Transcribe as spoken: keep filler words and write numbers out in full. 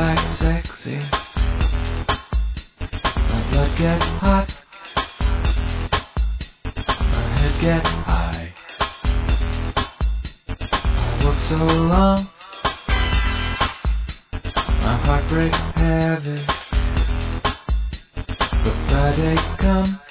like sexy. My blood get hot, my head get high. I work so long, my heart break heavy. But Friday come,